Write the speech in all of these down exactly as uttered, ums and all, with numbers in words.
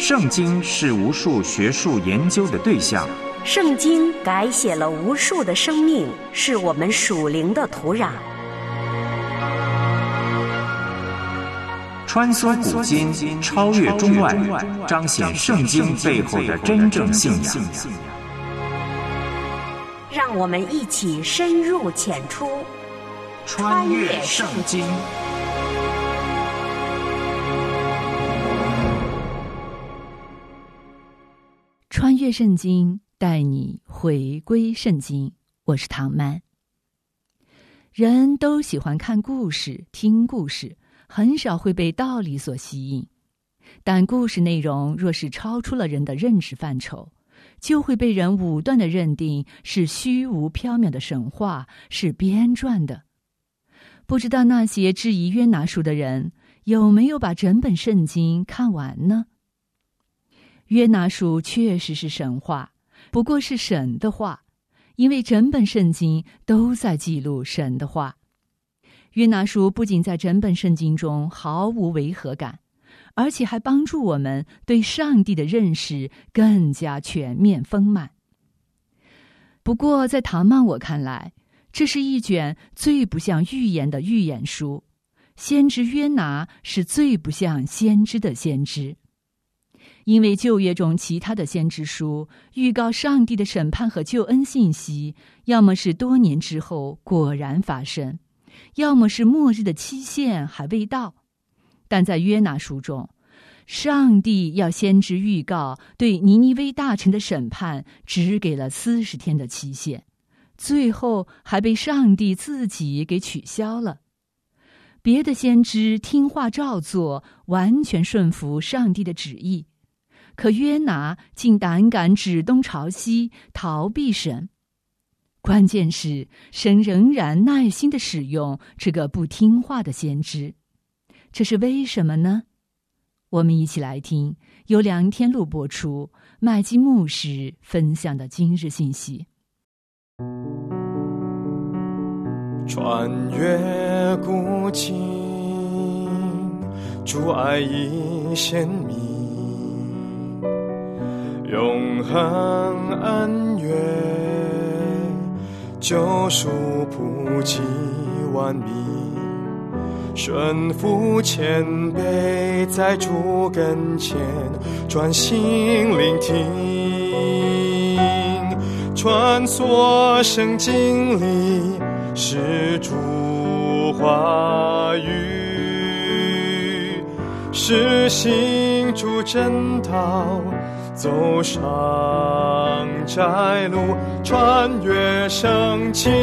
圣经是无数学术研究的对象， 圣经改写了无数的生命，是我们属灵的土壤。 穿梭古今，超越中外，彰显圣经背后的真正信仰。 让我们一起深入浅出， 穿越圣经。 穿越圣经，带你回归圣经。我是唐曼。人都喜欢看故事、听故事，很少会被道理所吸引。但故事内容若是超出了人的认识范畴，就会被人武断地认定是虚无缥缈的神话，是编撰的。不知道那些质疑约拿书的人，有没有把整本圣经看完呢？约拿书确实是神话，不过是神的话，因为整本圣经都在记录神的话。约拿书不仅在整本圣经中毫无违和感，而且还帮助我们对上帝的认识更加全面丰满。不过在唐曼我看来，这是一卷最不像预言的预言书，先知约拿是最不像先知的先知。因为旧约中其他的先知书预告上帝的审判和救恩信息，要么是多年之后果然发生，要么是末日的期限还未到。但在约拿书中，上帝要先知预告对尼尼微大城的审判只给了四十天的期限，最后还被上帝自己给取消了。别的先知听话照做，完全顺服上帝的旨意，可约拿竟胆敢指东朝西，逃避神。关键是神仍然耐心地使用这个不听话的先知，这是为什么呢？我们一起来听由梁天禄播出，麦基牧师分享的今日信息。 穿越古今，主爱已显明，永恒恩怨，救赎普及万民，顺服谦卑，在主跟前专心聆听，穿梭圣经里是主话语，是行主真道，走上窄路，穿越圣经。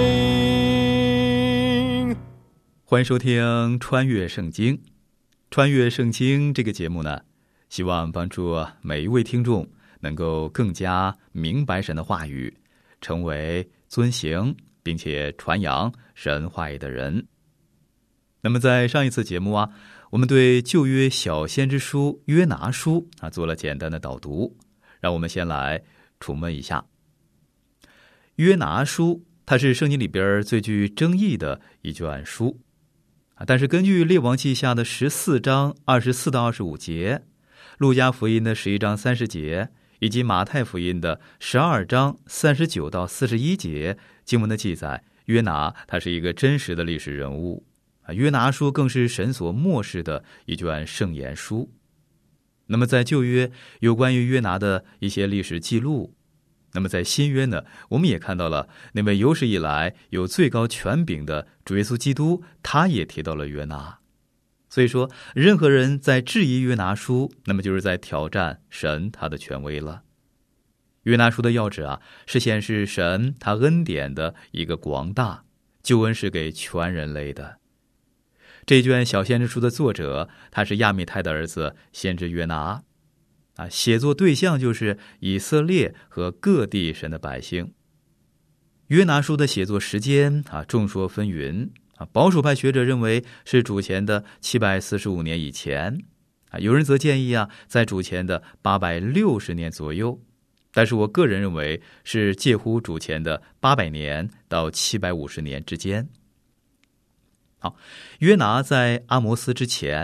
欢迎收听《穿越圣经》。穿越圣经这个节目呢，希望帮助每一位听众能够更加明白神的话语，成为遵行并且传扬神话语的人。那么在上一次节目啊，我们对旧约小先知书约拿书啊做了简单的导读，让我们先来重温一下。约拿书它是圣经里边最具争议的一卷书，但是根据列王记下的十四章二十四到二十五节，路加福音的十一章三十节，以及马太福音的十二章三十九到四十一节经文的记载，约拿他是一个真实的历史人物。约拿书更是神所默示的一卷圣言书。那么在旧约有关于约拿的一些历史记录，那么在新约呢，我们也看到了那位有史以来有最高权柄的主耶稣基督，他也提到了约拿。所以说任何人在质疑约拿书，那么就是在挑战神他的权威了。约拿书的要旨啊，是显示神他恩典的一个广大，救恩是给全人类的。这卷小先知书的作者，他是亚米太的儿子先知约拿啊，写作对象就是以色列和各地神的百姓。约拿书的写作时间啊，众说纷纭啊，保守派学者认为是主前的七百四十五年以前啊，有人则建议啊，在主前的八百六十年左右，但是我个人认为是介乎主前的八百年到七百五十年之间。好，约拿在阿摩斯之前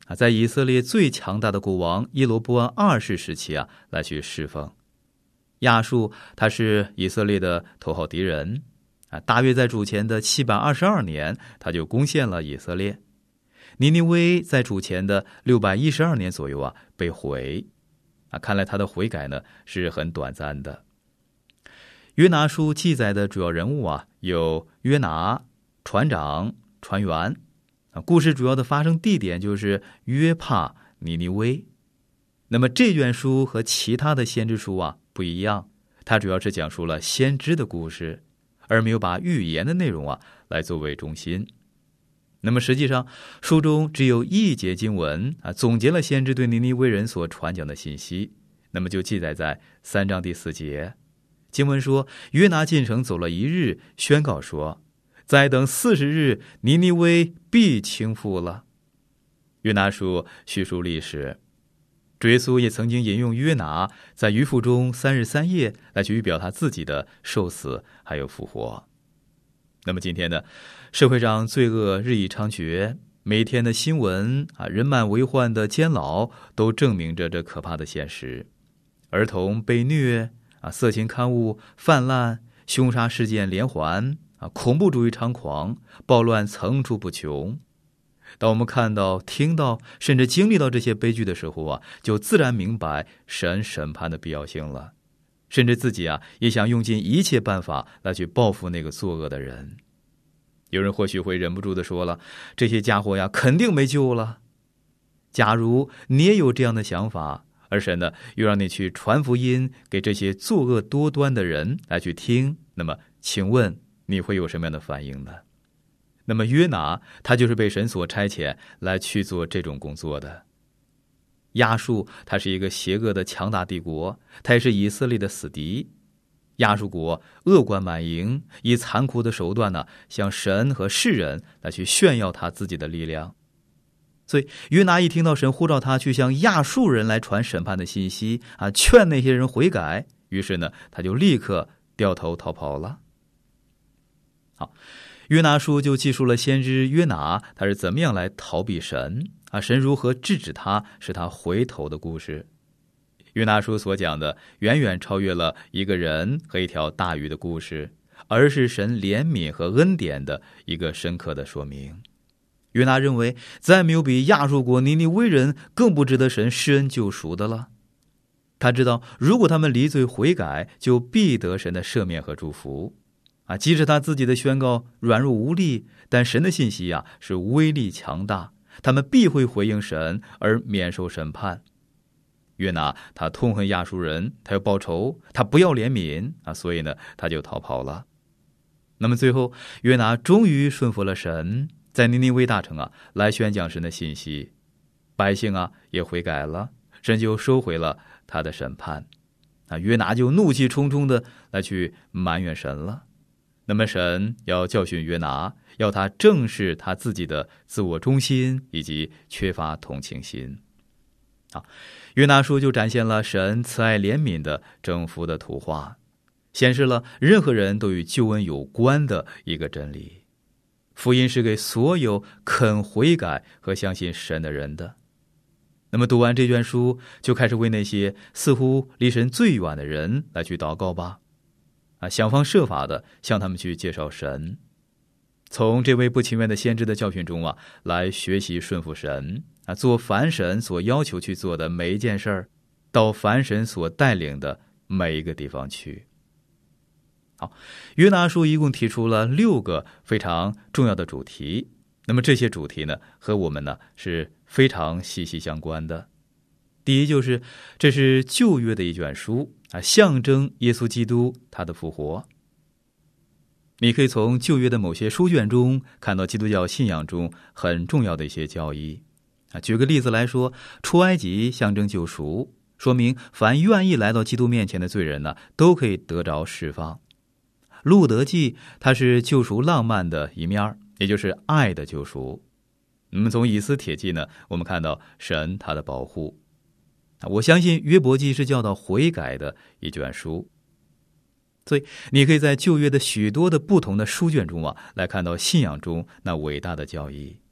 啊，在以色列最强大的国王耶罗波安二世时期啊，来去侍奉。亚述他是以色列的头号敌人啊，大约在主前的七百二十二年，他就攻陷了以色列。尼尼微在主前的六百一十二年左右啊被毁啊，看来他的悔改呢是很短暂的。约拿书记载的主要人物啊有约拿、船长、船员啊，故事主要的发生地点就是约帕、尼尼微。那么这卷书和其他的先知书啊不一样，它主要是讲述了先知的故事，而没有把预言的内容啊来作为中心。那么实际上书中只有一节经文啊，总结了先知对尼尼微人所传讲的信息，那么就记载在三章第四节。经文说，约拿进城走了一日，宣告说，再等四十日，尼尼微必倾覆了。约拿书叙述历史，主耶稣也曾经引用约拿在鱼腹中三日三夜来去预表他自己的受死还有复活。那么今天呢，社会上罪恶日益猖獗，每天的新闻啊，人满为患的监牢都证明着这可怕的现实。儿童被虐啊，色情刊物泛滥，凶杀事件连环啊，恐怖主义猖狂，暴乱层出不穷。当我们看到、听到，甚至经历到这些悲剧的时候啊，就自然明白神审判的必要性了。甚至自己啊，也想用尽一切办法来去报复那个作恶的人。有人或许会忍不住地说了，这些家伙呀，肯定没救了。假如你也有这样的想法，而神呢，又让你去传福音给这些作恶多端的人来去听，那么请问你会有什么样的反应呢？那么约拿他就是被神所差遣来去做这种工作的。亚述它是一个邪恶的强大帝国，它也是以色列的死敌。亚述国恶贯满盈，以残酷的手段呢，向神和世人来去炫耀他自己的力量。所以约拿一听到神呼召他去向亚述人来传审判的信息啊，劝那些人悔改，于是呢，他就立刻掉头逃跑了。好，约拿书就记述了先知约拿他是怎么样来逃避神啊，神如何制止他，使他回头的故事。约拿书所讲的远远超越了一个人和一条大鱼的故事，而是神怜悯和恩典的一个深刻的说明。约拿认为再没有比亚述国尼尼微人更不值得神施恩救赎的了。他知道如果他们离罪悔改，就必得神的赦免和祝福啊，即使他自己的宣告软弱无力，但神的信息啊是威力强大，他们必会回应神而免受审判。约拿他痛恨亚述人，他要报仇，他不要怜悯啊，所以呢他就逃跑了。那么最后约拿终于顺服了神，在尼尼微大城啊来宣讲神的信息，百姓啊也悔改了，神就收回了他的审判啊，约拿就怒气冲冲的来去埋怨神了。那么神要教训约拿，要他正视他自己的自我中心以及缺乏同情心。好，约拿书就展现了神慈爱怜悯的征服的图画，显示了任何人都与救恩有关的一个真理。福音是给所有肯悔改和相信神的人的。那么读完这卷书，就开始为那些似乎离神最远的人来去祷告吧，啊，想方设法的向他们去介绍神。从这位不情愿的先知的教训中啊，来学习顺服神啊，做凡神所要求去做的每一件事儿，到凡神所带领的每一个地方去。好，约拿书一共提出了六个非常重要的主题。那么这些主题呢，和我们呢是非常息息相关的。第一就是这是旧约的一卷书啊，象征耶稣基督他的复活。你可以从旧约的某些书卷中看到基督教信仰中很重要的一些教义啊。举个例子来说，出埃及象征救赎，说明凡愿意来到基督面前的罪人呢，都可以得着释放。路德记它是救赎浪漫的一面，也就是爱的救赎。那么从以斯帖记呢，我们看到神他的保护。我相信约伯记是教导悔改的一卷书。所以你可以在旧约的许多的不同的书卷中啊，来看到信仰中那伟大的教义。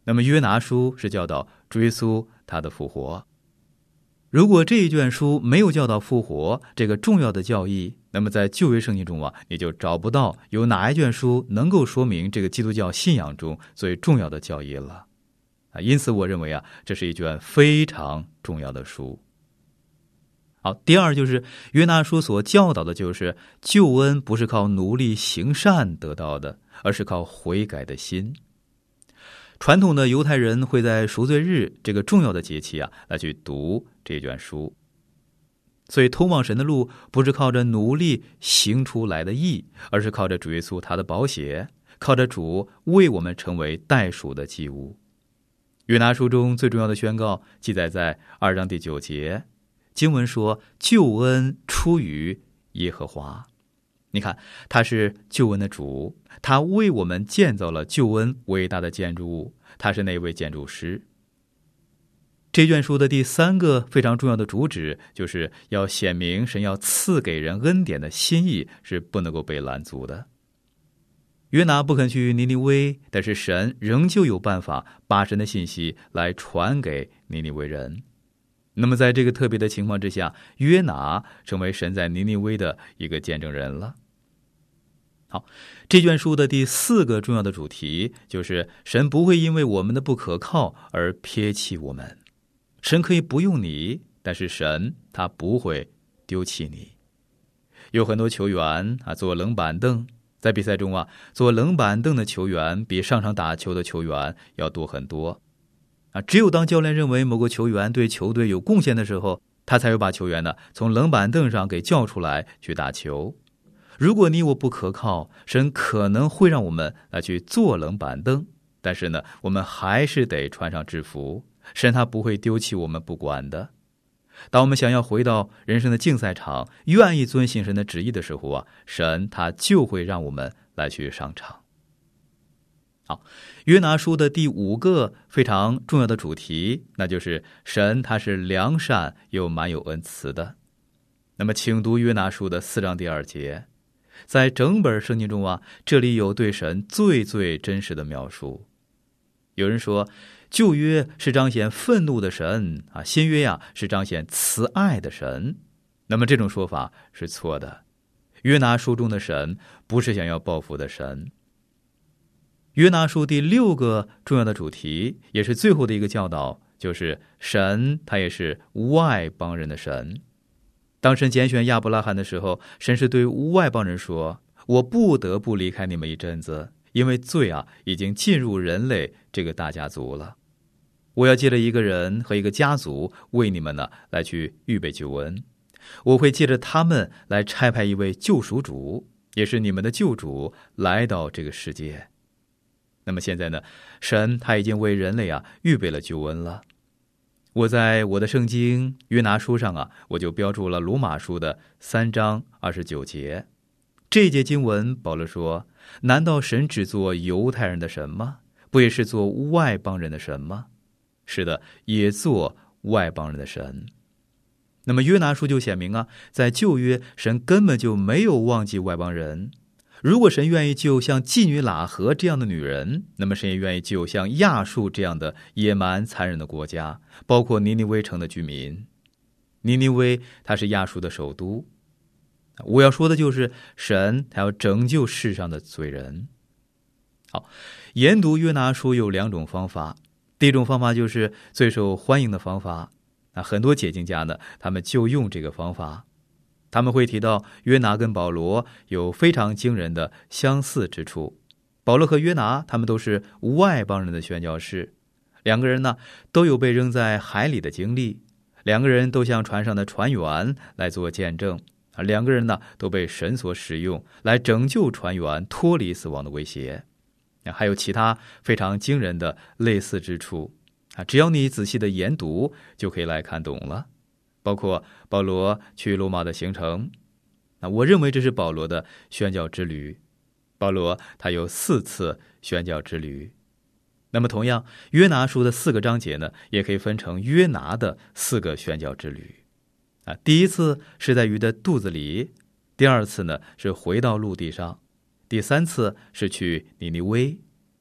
那么约拿书是教导主耶稣他的复活。如果这一卷书没有教导复活这个重要的教义，那么在旧约圣经中啊，你就找不到有哪一卷书能够说明这个基督教信仰中最重要的教义了啊。因此我认为啊，这是一卷非常重要的书。好，第二就是约拿书所教导的就是救恩不是靠努力行善得到的，而是靠悔改的心。传统的犹太人会在赎罪日这个重要的节期啊，来去读这卷书。所以通往神的路不是靠着努力行出来的义，而是靠着主耶稣他的宝血，靠着主为我们成为代赎的祭物。约拿书中最重要的宣告记载在二章第九节，经文说救恩出于耶和华。你看，他是救恩的主，他为我们建造了救恩伟大的建筑物，他是那位建筑师。这卷书的第三个非常重要的主旨，就是要显明神要赐给人恩典的心意是不能够被拦阻的。约拿不肯去尼尼微，但是神仍旧有办法把神的信息来传给尼尼微人。那么在这个特别的情况之下，约拿成为神在尼尼微的一个见证人了。好，这卷书的第四个重要的主题就是神不会因为我们的不可靠而撇弃我们。神可以不用你，但是神他不会丢弃你。有很多球员啊，坐冷板凳，在比赛中啊，坐冷板凳的球员比上场打球的球员要多很多啊。只有当教练认为某个球员对球队有贡献的时候，他才会把球员呢从冷板凳上给叫出来去打球。如果你我不可靠，神可能会让我们来去坐冷板凳，但是呢，我们还是得穿上制服。神他不会丢弃我们不管的。当我们想要回到人生的竞赛场，愿意遵行神的旨意的时候啊，神他就会让我们来去上场。好，约拿书的第五个非常重要的主题，那就是神他是良善又满有恩慈的。那么请读约拿书的四章第二节。在整本圣经中啊，这里有对神最最真实的描述。有人说旧约是彰显愤怒的神啊，新约呀是彰显慈爱的神。那么这种说法是错的。约拿书中的神不是想要报复的神。约拿书第六个重要的主题，也是最后的一个教导，就是神他也是外邦人的神。当神拣选亚伯拉罕的时候，神是对外邦人说，我不得不离开你们一阵子，因为罪啊已经进入人类这个大家族了。我要借着一个人和一个家族为你们呢来去预备救恩。我会借着他们来差派一位救赎主，也是你们的救主来到这个世界。那么现在呢，神他已经为人类啊预备了救恩了。我在我的圣经约拿书上啊，我就标注了罗马书的三章二十九节。这一节经文保罗说，难道神只做犹太人的神吗？不也是做外邦人的神吗？是的，也做外邦人的神。那么约拿书就显明啊，在旧约神根本就没有忘记外邦人。如果神愿意救像妓女喇合这样的女人，那么神也愿意救像亚述这样的野蛮残忍的国家，包括尼尼微城的居民。尼尼微它是亚述的首都。我要说的就是神他要拯救世上的罪人。好，研读约拿书有两种方法。第一种方法就是最受欢迎的方法，那很多解经家呢，他们就用这个方法。他们会提到约拿跟保罗有非常惊人的相似之处。保罗和约拿他们都是外邦人的宣教士，两个人呢都有被扔在海里的经历，两个人都像船上的船员来做见证，两个人呢都被神所使用来拯救船员脱离死亡的威胁。还有其他非常惊人的类似之处，只要你仔细的研读就可以来看懂了。包括保罗去罗马的行程，我认为这是保罗的宣教之旅。保罗他有四次宣教之旅。那么同样，约拿书的四个章节呢，也可以分成约拿的四个宣教之旅。啊，第一次是在鱼的肚子里，第二次呢是回到陆地上，第三次是去尼尼微，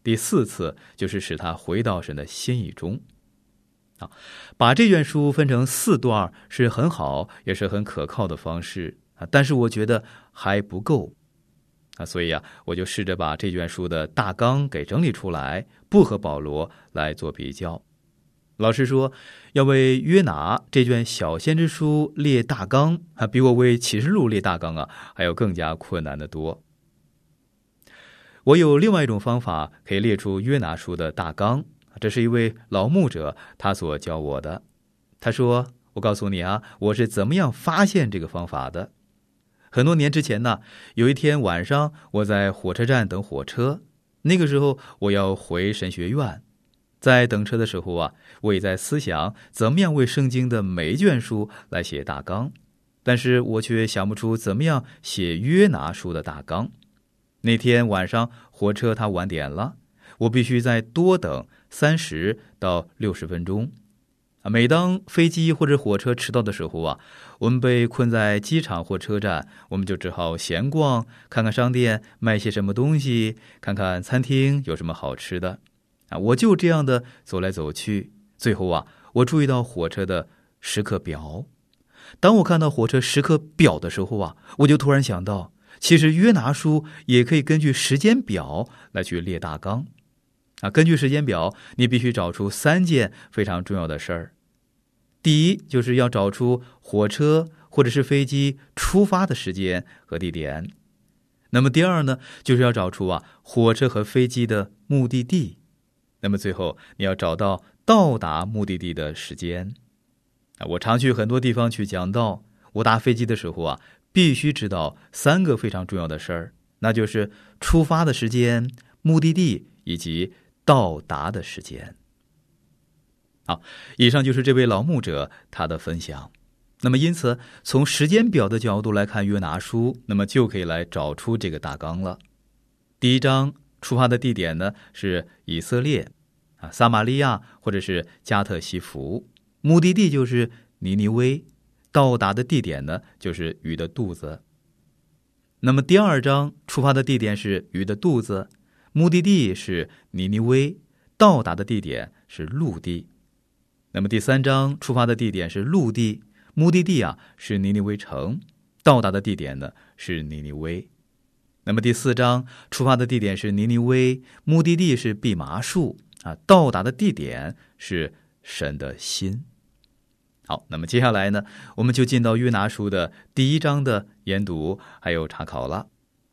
第四次就是使他回到神的心意中。啊，把这卷书分成四段是很好，也是很可靠的方式啊，但是我觉得还不够啊，所以啊，我就试着把这卷书的大纲给整理出来，不和保罗来做比较。老实说，要为约拿这卷小先知书列大纲啊，比我为启示录列大纲啊，还有更加困难的多。我有另外一种方法可以列出约拿书的大纲，这是一位老牧者他所教我的。他说，我告诉你啊，我是怎么样发现这个方法的。很多年之前呢，有一天晚上我在火车站等火车，那个时候我要回神学院。在等车的时候啊，我也在思想怎么样为圣经的每一卷书来写大纲，但是我却想不出怎么样写约拿书的大纲。那天晚上火车它晚点了，我必须再多等三十到六十分钟。每当飞机或者火车迟到的时候啊，我们被困在机场或车站，我们就只好闲逛，看看商店卖些什么东西，看看餐厅有什么好吃的。啊，我就这样的走来走去，最后啊，我注意到火车的时刻表。当我看到火车时刻表的时候啊，我就突然想到，其实约拿书也可以根据时间表来去列大纲。啊，根据时间表，你必须找出三件非常重要的事儿。第一，就是要找出火车或者是飞机出发的时间和地点。那么第二呢，就是要找出啊火车和飞机的目的地。那么最后，你要找到到达目的地的时间。我常去很多地方去讲道，我搭飞机的时候啊，必须知道三个非常重要的事儿，那就是出发的时间、目的地以及到达的时间。好，以上就是这位老牧者他的分享。那么因此，从时间表的角度来看约拿书，那么就可以来找出这个大纲了。第一章出发的地点呢是以色列啊，撒玛利亚或者是加特西弗，目的地就是尼尼微，到达的地点呢就是鱼的肚子。那么第二章出发的地点是鱼的肚子，目的地是尼尼微，到达的地点是陆地。那么第三章出发的地点是陆地，目的地啊是尼尼微城，到达的地点呢是尼尼微。那么第四章出发的地点是尼尼微，目的地是蓖麻树啊，到达的地点是神的心。好，那么接下来呢，我们就进到约拿书的第一章的研读还有查考了。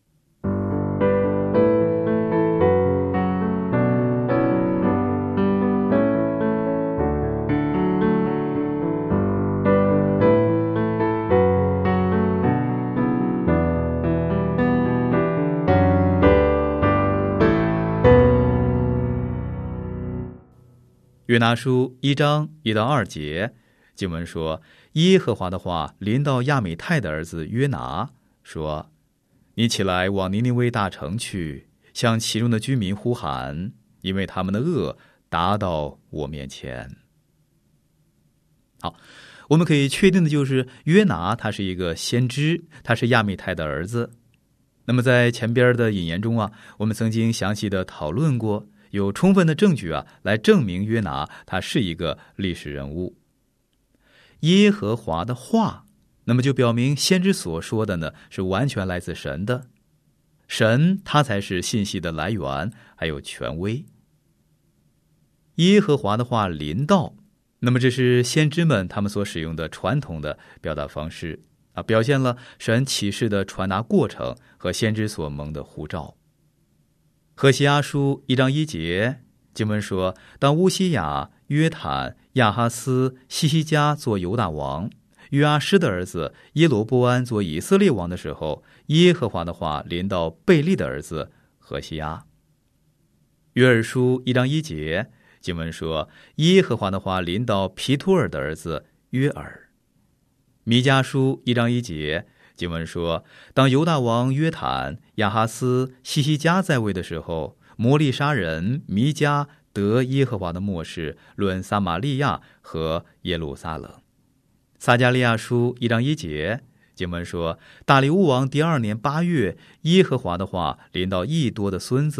约拿书一章一到二节，经文说，耶和华的话临到亚米太的儿子约拿，说，你起来往尼尼微大城去，向其中的居民呼喊，因为他们的恶达到我面前。好，我们可以确定的就是约拿他是一个先知，他是亚米太的儿子。那么在前边的引言中啊，我们曾经详细的讨论过，有充分的证据啊，来证明约拿他是一个历史人物。耶和华的话，那么就表明先知所说的呢，是完全来自神的，神他才是信息的来源，还有权威。耶和华的话临到，那么这是先知们他们所使用的传统的表达方式啊，表现了神启示的传达过程和先知所蒙的呼召。何西阿书一章一节，经文说，当乌西雅、约坦、亚哈斯、西西家做犹大王，约阿施的儿子耶罗波安做以色列王的时候，耶和华的话临到贝利的儿子何西阿。约珥书一章一节，经文说，耶和华的话临到皮托尔的儿子约尔。弥迦书一章一节，经文说，当犹大王约坦、亚哈斯、西西家在位的时候，摩利沙人弥迦得耶和华的默示，论撒玛利亚和耶路撒冷。撒迦利亚书一章一节，经文说，大利乌王第二年八月，耶和华的话临到益多的孙子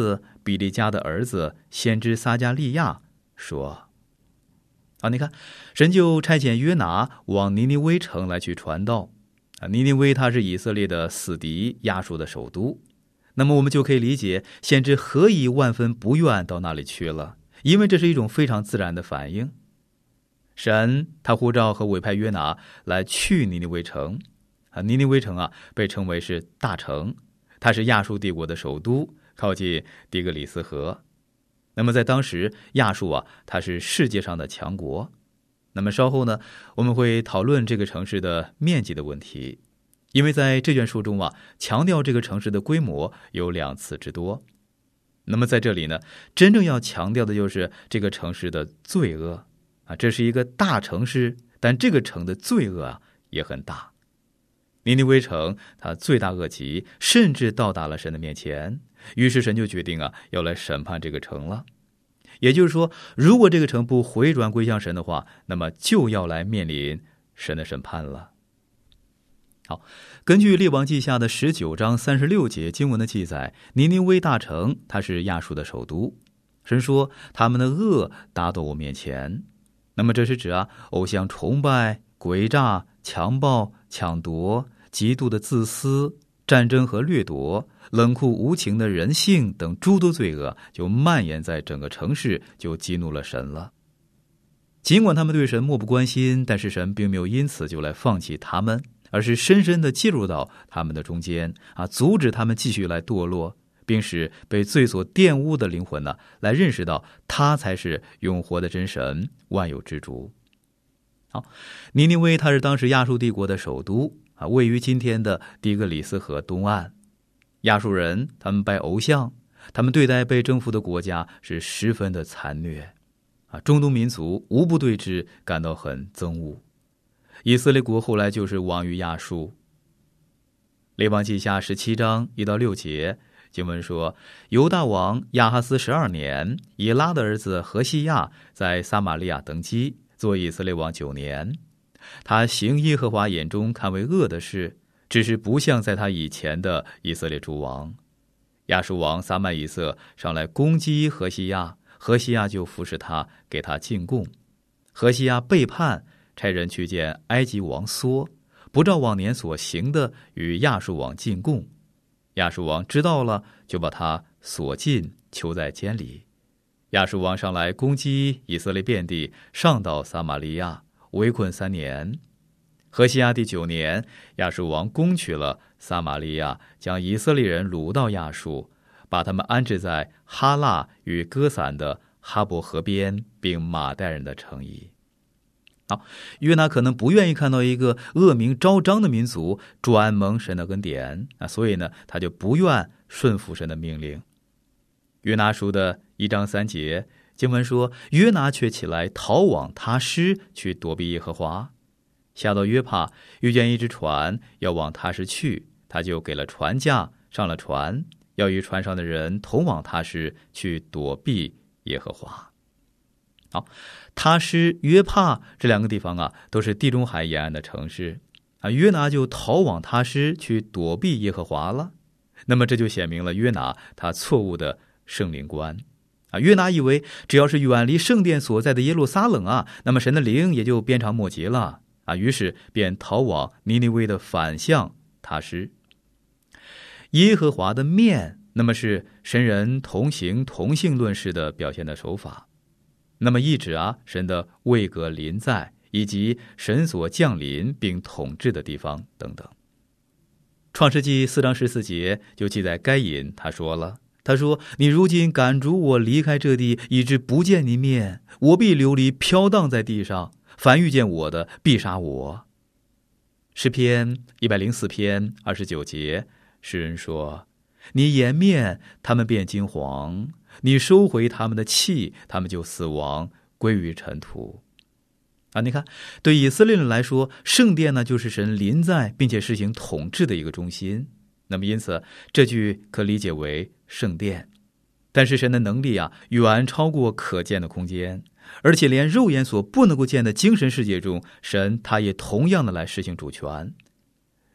比利家的儿子先知撒迦利亚说：啊，你看，神就差遣约拿往尼尼微城来去传道。啊，尼尼微它是以色列的死敌亚述的首都。那么我们就可以理解，先知何以万分不愿到那里去了，因为这是一种非常自然的反应。神他呼召和委派约拿来去尼尼微城。啊，尼尼微城啊，被称为是大城，它是亚述帝国的首都，靠近底格里斯河。那么在当时，亚述啊，它是世界上的强国。那么稍后呢，我们会讨论这个城市的面积的问题，因为在这卷书中啊，强调这个城市的规模有两次之多。那么在这里呢，真正要强调的就是这个城市的罪恶啊，这是一个大城市，但这个城的罪恶啊也很大。尼尼微城它罪大恶极，甚至到达了神的面前，于是神就决定啊，要来审判这个城了。也就是说，如果这个城不回转归向神的话，那么就要来面临神的审判了。好，根据列王记下的十九章三十六节经文的记载，尼尼微大城它是亚述的首都。神说他们的恶达到我面前。那么这是指啊，偶像崇拜、诡诈、强暴、抢夺、极度的自私、战争和掠夺、冷酷无情的人性等诸多罪恶就蔓延在整个城市，就激怒了神了。尽管他们对神漠不关心，但是神并没有因此就来放弃他们，而是深深地介入到他们的中间啊，阻止他们继续来堕落，并使被罪所玷污的灵魂呢，来认识到他才是永活的真神，万有之主。好，尼尼微它是当时亚述帝国的首都啊，位于今天的底格里斯河东岸。亚述人他们拜偶像，他们对待被征服的国家是十分的残虐啊，中东民族无不对之感到很憎恶。以色列国后来就是亡于亚述。列王记下十七章一到六节经文说，犹大王亚哈斯十二年，以拉的儿子何西亚在撒玛利亚登基，做以色列王九年。他行耶和华眼中看为恶的事，只是不像在他以前的以色列诸王。亚述王撒麦以色上来攻击何西亚，何西亚就服侍他，给他进贡。何西亚背叛，差人去见埃及王梭，不照往年所行的与亚述王进贡。亚述王知道了，就把他锁禁，囚在监里。亚述王上来攻击以色列遍地，上到撒玛利亚，围困三年。何西阿第九年，亚述王攻取了撒玛利亚，将以色列人掳到亚述，把他们安置在哈腊与歌散的哈伯河边，并马代人的城邑。好，约拿可能不愿意看到一个恶名昭彰的民族转蒙神的恩典啊，所以呢，他就不愿顺服神的命令。约拿书的一章三节经文说，约拿却起来逃往他施，去躲避耶和华。下到约帕，遇见一只船要往他施去，他就给了船价，上了船，要与船上的人同往他施，去躲避耶和华。好，他施、约帕这两个地方啊，都是地中海沿岸的城市啊。约拿就逃往他施，去躲避耶和华了。那么这就显明了约拿他错误的圣灵观啊。约拿以为只要是远离圣殿所在的耶路撒冷啊，那么神的灵也就鞭长莫及了啊。于是便逃往尼尼微的反向他施。耶和华的面，那么是神人同行同性论式的表现的手法。那么意指啊，神的位格临在，以及神所降临并统治的地方等等。创世纪四章十四节就记载该隐他说了，他说，你如今赶逐我离开这地，以致不见你面，我必流离飘荡在地上，凡遇见我的必杀我。诗篇一百零四篇二十九节，诗人说，你掩面，他们便惊惶，你收回他们的气，他们就死亡，归于尘土。啊，你看，对以色列人来说，圣殿呢就是神临在并且实行统治的一个中心。那么因此这句可理解为圣殿。但是神的能力啊，远超过可见的空间，而且连肉眼所不能够见的精神世界中，神他也同样的来实行主权。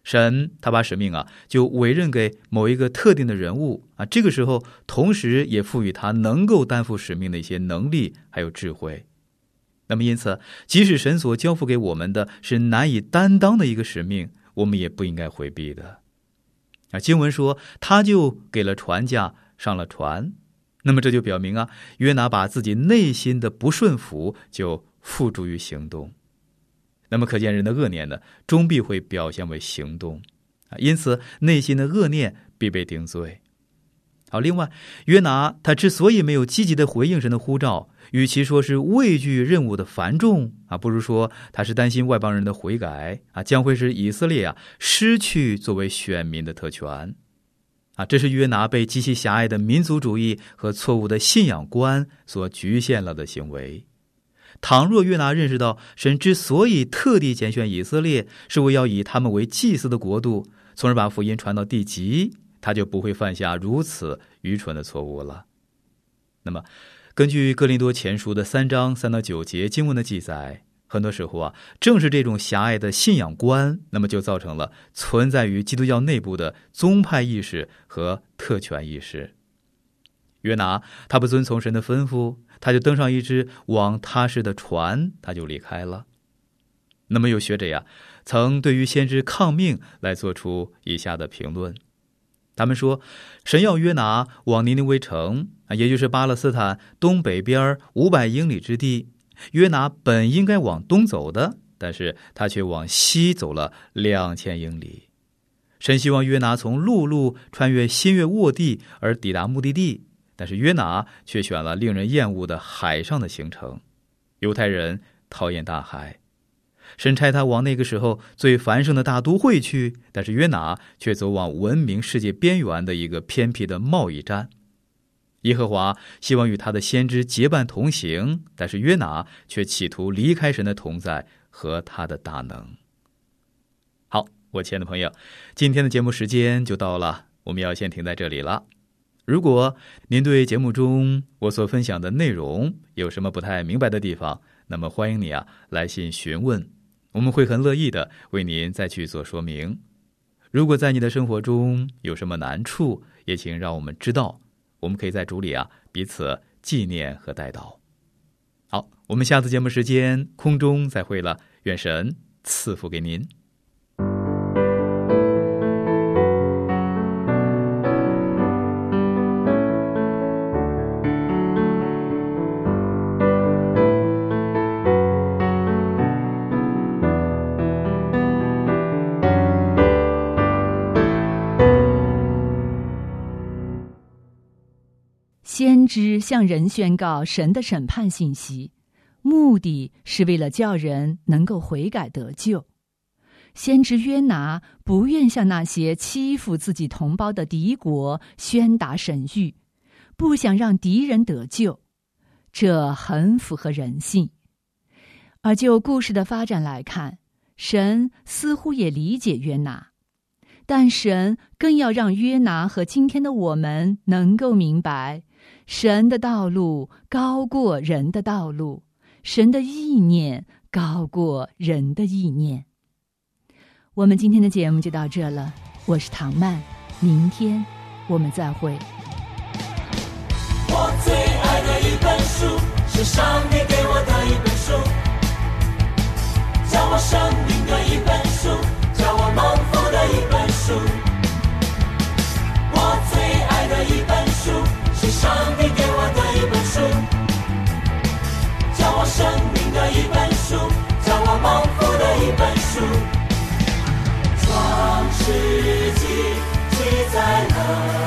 神他把使命啊就委任给某一个特定的人物啊，这个时候同时也赋予他能够担负使命的一些能力还有智慧。那么因此，即使神所交付给我们的是难以担当的一个使命，我们也不应该回避的。啊，经文说他就给了船价，上了船。那么这就表明啊，约拿把自己内心的不顺服就付诸于行动。那么可见人的恶念呢，终必会表现为行动啊，因此内心的恶念必被定罪。好，另外约拿他之所以没有积极的回应神的呼召，与其说是畏惧任务的繁重啊，不如说他是担心外邦人的悔改啊，将会使以色列啊失去作为选民的特权啊。这是约拿被极其狭隘的民族主义和错误的信仰观所局限了的行为。倘若约拿认识到神之所以特地拣选以色列，是为要以他们为祭司的国度，从而把福音传到地极，他就不会犯下如此愚蠢的错误了。那么根据哥林多前书的三章三到九节经文的记载，很多时候啊，正是这种狭隘的信仰观，那么就造成了存在于基督教内部的宗派意识和特权意识。约拿他不遵从神的吩咐，他就登上一只往他市的船，他就离开了。那么有学者呀，曾对于先知抗命来做出以下的评论。他们说，神要约拿往尼尼微城，也就是巴勒斯坦东北边五百英里之地，约拿本应该往东走的，但是他却往西走了两千英里。神希望约拿从陆路穿越新月沃地而抵达目的地，但是约拿却选了令人厌恶的海上的行程。犹太人讨厌大海，神差他往那个时候最繁盛的大都会去，但是约拿却走往文明世界边缘的一个偏僻的贸易站。耶和华希望与他的先知结伴同行，但是约拿却企图离开神的同在和他的大能。好，我亲爱的朋友，今天的节目时间就到了，我们要先停在这里了。如果您对节目中我所分享的内容有什么不太明白的地方，那么欢迎你啊来信询问，我们会很乐意的为您再去做说明。如果在你的生活中有什么难处，也请让我们知道，我们可以在主里啊彼此纪念和代祷。好，我们下次节目时间空中再会了，愿神赐福给您。 先知向人宣告神的审判信息，目的是为了叫人能够悔改得救。先知约拿不愿向那些欺负自己同胞的敌国宣达神谕，不想让敌人得救，这很符合人性。而就故事的发展来看，神似乎也理解约拿，但神更要让约拿和今天的我们能够明白，神的道路高过人的道路，神的意念高过人的意念。我们今天的节目就到这了，我是唐曼，明天我们再会。 我最爱的一本书，是上帝给我的一本书，教我生命的一本书，教我蒙福的一本书。我最爱的一本书，是上帝给我的一本书，教我生命的一本书，教我蒙福的一本书。创世纪记载了